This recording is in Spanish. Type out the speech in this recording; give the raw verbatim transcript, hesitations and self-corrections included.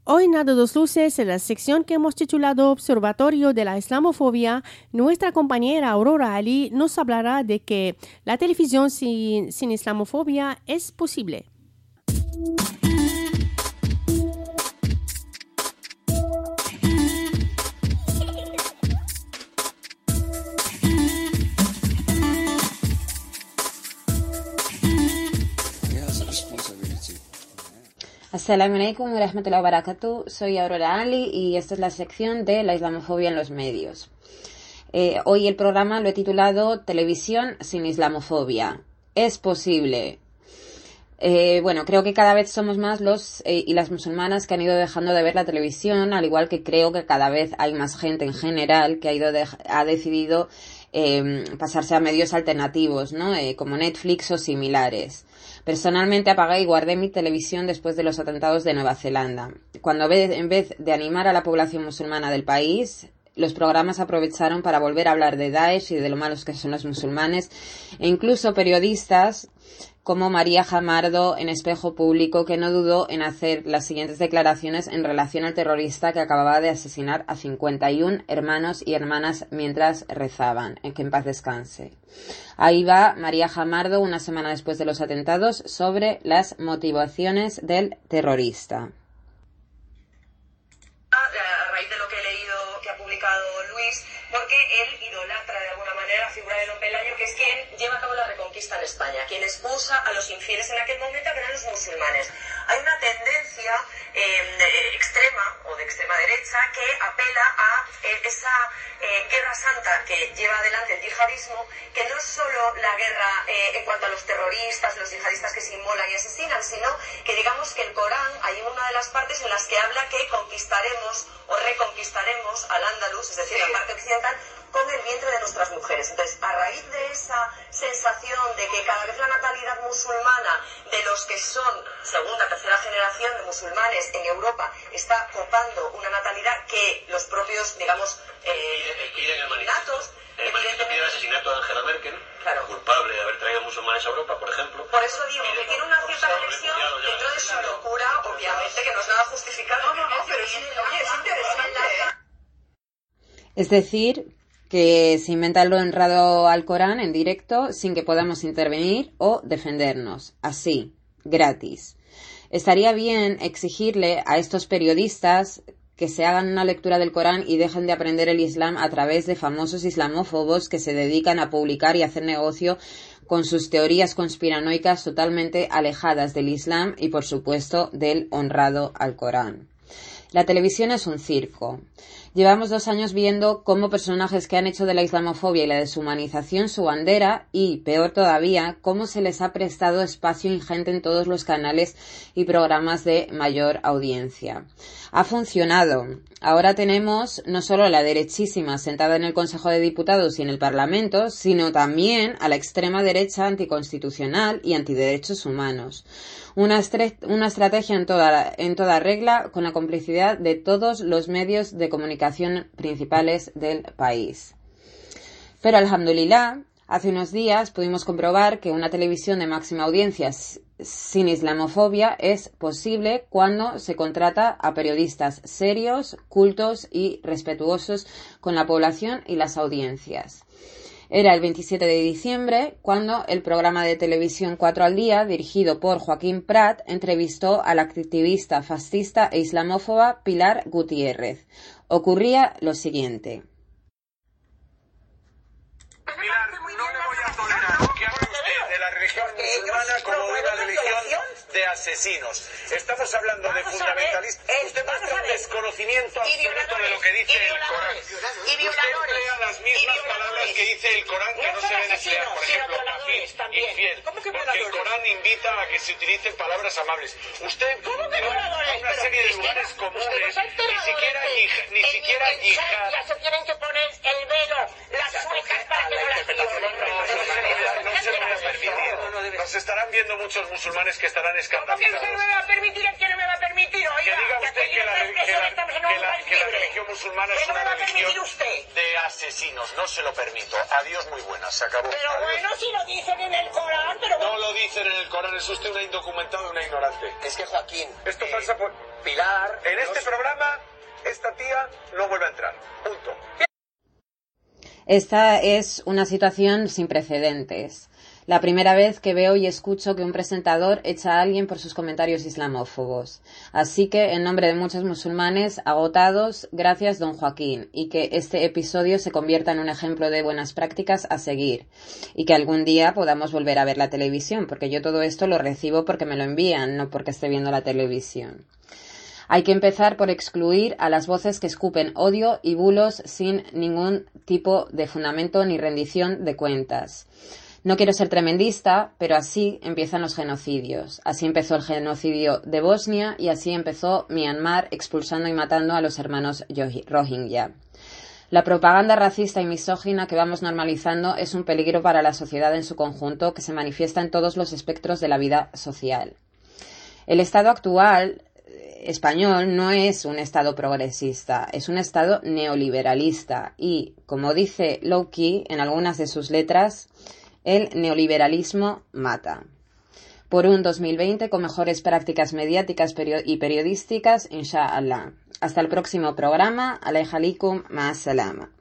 Hoy en Nada Dos Luces, en la sección que hemos titulado Observatorio de la Islamofobia, nuestra compañera Aurora Ali nos hablará de que la televisión sin, sin islamofobia es posible. Assalamu alaikum wa rahmatullahi wa barakatuh. Soy Aurora Ali y esta es la sección de la islamofobia en los medios. Eh, hoy el programa lo he titulado Televisión sin islamofobia. ¿Es posible? Eh, bueno, creo que cada vez somos más los eh, y las musulmanas que han ido dejando de ver la televisión, al igual que creo que cada vez hay más gente en general que ha, ido de, ha decidido eh, pasarse a medios alternativos, ¿no? Eh, como Netflix o similares. Personalmente apagué y guardé mi televisión después de los atentados de Nueva Zelanda. Cuando en vez de animar a la población musulmana del país, los programas aprovecharon para volver a hablar de Daesh y de lo malos que son los musulmanes, e incluso periodistas como María Jamardo en Espejo Público, que no dudó en hacer las siguientes declaraciones en relación al terrorista que acababa de asesinar a cincuenta y uno hermanos y hermanas mientras rezaban. En que en paz descanse. Ahí va María Jamardo una semana después de los atentados sobre las motivaciones del terrorista. A raíz de lo que he leído que ha publicado Luis, porque él idolatra de alguna manera la figura de Don Pelayo, que es quien lleva a cabo la reconquista en España, quien expulsa a los infieles en aquel momento, que eran los musulmanes. Hay una tendencia eh, extrema o de extrema derecha que apela a eh, esa eh, guerra santa que lleva adelante el yihadismo, que no es solo la guerra eh, en cuanto a los terroristas, los yihadistas que se inmolan y asesinan, sino que digamos que el Corán, hay una de las partes en las que habla que conquistaremos o reconquistaremos al Andalus, es decir, la parte occidental, con el vientre de nuestras mujeres. Entonces, a raíz de esa sensación de que cada vez la natalidad musulmana de los que son segunda, tercera generación de musulmanes en Europa está copando una natalidad que los propios, digamos, eh, natos, el pide el asesinato de Angela Merkel, claro, culpable de haber traído musulmanes a Europa, por ejemplo. Por eso digo que tiene una cierta reflexión dentro de su locura, obviamente, que no es nada justificado. No, no, no, pero sí, oye, es interesante. Es decir, que se inventa lo honrado al Corán en directo sin que podamos intervenir o defendernos, así, gratis. Estaría bien exigirle a estos periodistas que se hagan una lectura del Corán y dejen de aprender el Islam a través de famosos islamófobos que se dedican a publicar y hacer negocio con sus teorías conspiranoicas totalmente alejadas del Islam y, por supuesto, del honrado al Corán. La televisión es un circo. Llevamos dos años viendo cómo personajes que han hecho de la islamofobia y la deshumanización su bandera y, peor todavía, cómo se les ha prestado espacio ingente en todos los canales y programas de mayor audiencia. Ha funcionado. Ahora tenemos no solo a la derechísima sentada en el Consejo de Diputados y en el Parlamento, sino también a la extrema derecha anticonstitucional y antiderechos humanos. Una, estre- una estrategia en toda, en toda regla con la complicidad de todos los medios de comunicación principales del país. Pero, alhamdulillah, hace unos días pudimos comprobar que una televisión de máxima audiencia sin islamofobia es posible cuando se contrata a periodistas serios, cultos y respetuosos con la población y las audiencias. Era el veintisiete de diciembre cuando el programa de televisión cuatro al día, dirigido por Joaquín Prat, entrevistó a la activista fascista e islamófoba Pilar Gutiérrez. Ocurría lo siguiente. Pilar, no le voy a tolerar que hable usted de la religión musulmana como una religión de asesinos. Estamos hablando de fundamentalistas. Usted muestra un desconocimiento absoluto de lo que dice el Corán. Usted emplea las mismas palabras que dice el Corán que no se deben emplear. Por ejemplo, kafir, infiel. Porque el Corán invita a que se utilicen palabras amables. Usted tiene una serie de lugares comunes, ni siquiera ni siquiera yihad. Ya se tienen que poner el velo, las suecas para que no las violen. No se lo voy a permitir. Nos estarán viendo muchos musulmanes que estarán escandalizados. ¿Cómo que no me va a permitir? ¿El que no me va a permitir? Oiga, que diga usted que la, que la, que la, que la religión musulmana musulmana es ¿Qué no una me va a religión permitir usted? de asesinos. No se lo permito. Adiós, muy buenas. Se acabó. Pero Adiós. bueno, si lo dicen en el Corán, pero... No lo dicen en el Corán. Es usted una indocumentada y una ignorante. Es que Joaquín... Esto eh, pasa por... Pilar... En este los- programa, esta tía no vuelve a entrar. Punto. Esta es una situación sin precedentes. La primera vez que veo y escucho que un presentador echa a alguien por sus comentarios islamófobos. Así que, en nombre de muchos musulmanes agotados, gracias don Joaquín, y que este episodio se convierta en un ejemplo de buenas prácticas a seguir, y que algún día podamos volver a ver la televisión, porque yo todo esto lo recibo porque me lo envían, no porque esté viendo la televisión. Hay que empezar por excluir a las voces que escupen odio y bulos sin ningún tipo de fundamento ni rendición de cuentas. No quiero ser tremendista, pero así empiezan los genocidios. Así empezó el genocidio de Bosnia y así empezó Myanmar expulsando y matando a los hermanos Rohingya. La propaganda racista y misógina que vamos normalizando es un peligro para la sociedad en su conjunto que se manifiesta en todos los espectros de la vida social. El Estado actual español no es un Estado progresista, es un Estado neoliberalista y, como dice Lowkey en algunas de sus letras, el neoliberalismo mata. Por un dos mil veinte con mejores prácticas mediáticas y periodísticas, inshallah. Hasta el próximo programa. Alayhi alaikum, ma'as salama.